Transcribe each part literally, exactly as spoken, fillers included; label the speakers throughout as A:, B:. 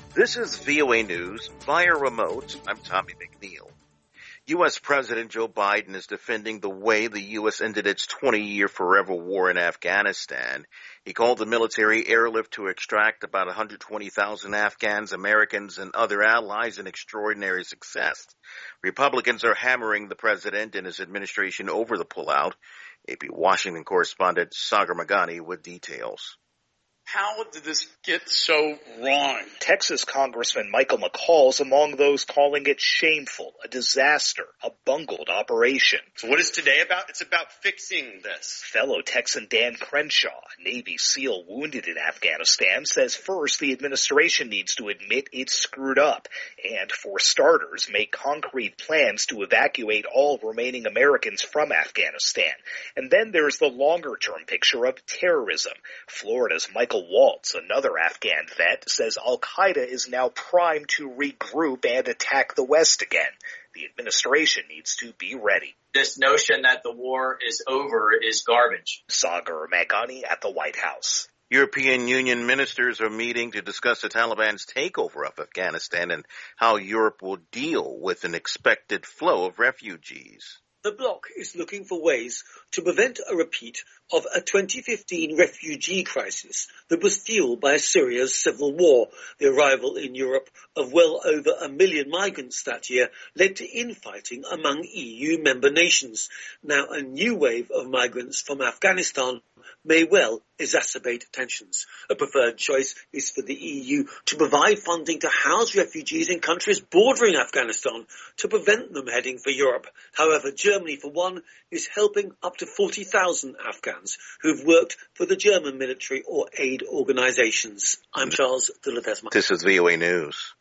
A: This is V O A News via remote. I'm Tommy McNeil. U S. President Joe Biden is defending the way the U S ended its twenty-year forever war in Afghanistan. He called the military airlift to extract about one hundred twenty thousand Afghans, Americans, and other allies an extraordinary success. Republicans are hammering the president and his administration over the pullout. A P Washington correspondent Sagar Meghani with details.
B: How did this get so wrong?
C: Texas Congressman Michael McCaul is among those calling it shameful, a disaster, a bungled operation.
B: So what is today about? It's about fixing this.
C: Fellow Texan Dan Crenshaw, a Navy SEAL wounded in Afghanistan, says first the administration needs to admit it's screwed up and, for starters, make concrete plans to evacuate all remaining Americans from Afghanistan. And then there's the longer-term picture of terrorism. Florida's Michael Waltz, another Afghan vet, says al-Qaeda is now primed to regroup and attack the West again. The administration needs to be ready.
D: This notion that the war is over is garbage.
C: Sagar Meghani at the White House.
A: European Union ministers are meeting to discuss the Taliban's takeover of Afghanistan and how Europe will deal with an expected flow of refugees.
E: The bloc is looking for ways to prevent a repeat of a twenty fifteen refugee crisis that was fueled by Syria's civil war. The arrival in Europe of well over a million migrants that year led to infighting among E U member nations. Now a new wave of migrants from Afghanistan may well exacerbate tensions. A preferred choice is for the E U to provide funding to house refugees in countries bordering Afghanistan to prevent them heading for Europe. However, Germany, for one, is helping up to forty thousand Afghans who've worked for the German military or aid organizations. I'm Charles de Ledesma.
A: This is V O A News.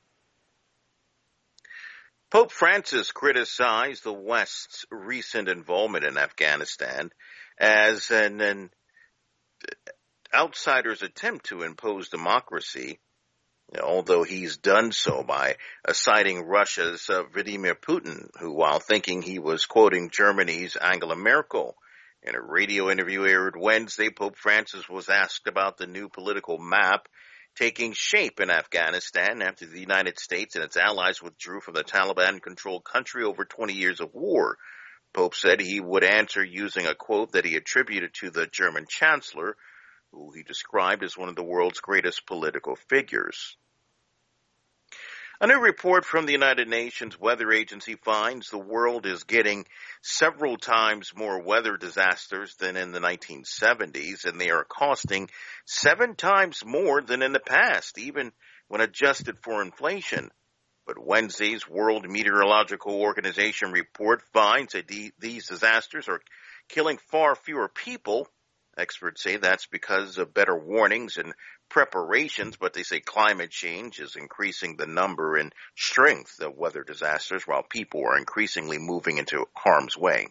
A: Pope Francis criticized the West's recent involvement in Afghanistan as an, an outsider's attempt to impose democracy, although he's done so by uh, citing Russia's uh, Vladimir Putin, who, while thinking he was quoting Germany's Angela Merkel. In a radio interview aired Wednesday, Pope Francis was asked about the new political map taking shape in Afghanistan after the United States and its allies withdrew from the Taliban-controlled country over twenty years of war. Pope said he would answer using a quote that he attributed to the German chancellor, who he described as one of the world's greatest political figures. A new report from the United Nations Weather Agency finds the world is getting several times more weather disasters than in the nineteen seventies, and they are costing seven times more than in the past, even when adjusted for inflation. But Wednesday's World Meteorological Organization report finds that the, these disasters are killing far fewer people. Experts say that's because of better warnings and preparations, but they say climate change is increasing the number and strength of weather disasters while people are increasingly moving into harm's way.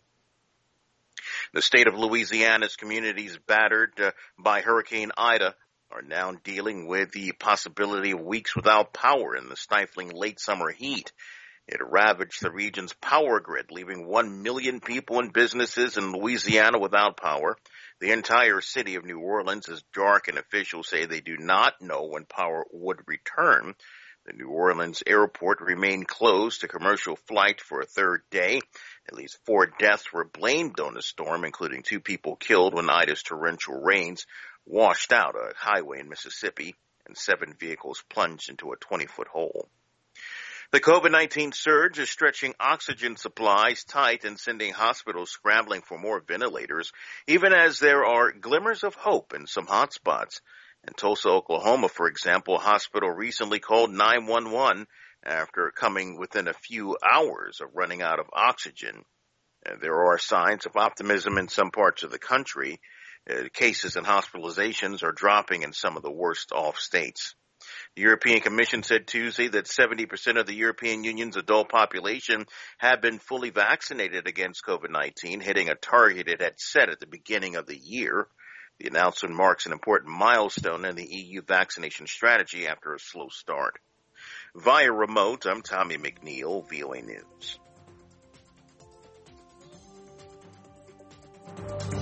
A: The state of Louisiana's communities battered uh, by Hurricane Ida are now dealing with the possibility of weeks without power in the stifling late summer heat. It ravaged the region's power grid, leaving one million people and businesses in Louisiana without power. The entire city of New Orleans is dark, and officials say they do not know when power would return. The New Orleans airport remained closed to commercial flight for a third day. At least four deaths were blamed on the storm, including two people killed when Ida's torrential rains washed out a highway in Mississippi, and seven vehicles plunged into a twenty-foot hole. The COVID nineteen surge is stretching oxygen supplies tight and sending hospitals scrambling for more ventilators, even as there are glimmers of hope in some hotspots. In Tulsa, Oklahoma, for example, a hospital recently called nine one one after coming within a few hours of running out of oxygen. And there are signs of optimism in some parts of the country. Uh, cases and hospitalizations are dropping in some of the worst off states. The European Commission said Tuesday that seventy percent of the European Union's adult population have been fully vaccinated against COVID nineteen, hitting a target it had set at the beginning of the year. The announcement marks an important milestone in the E U vaccination strategy after a slow start. Via remote, I'm Tommy McNeil, V O A News.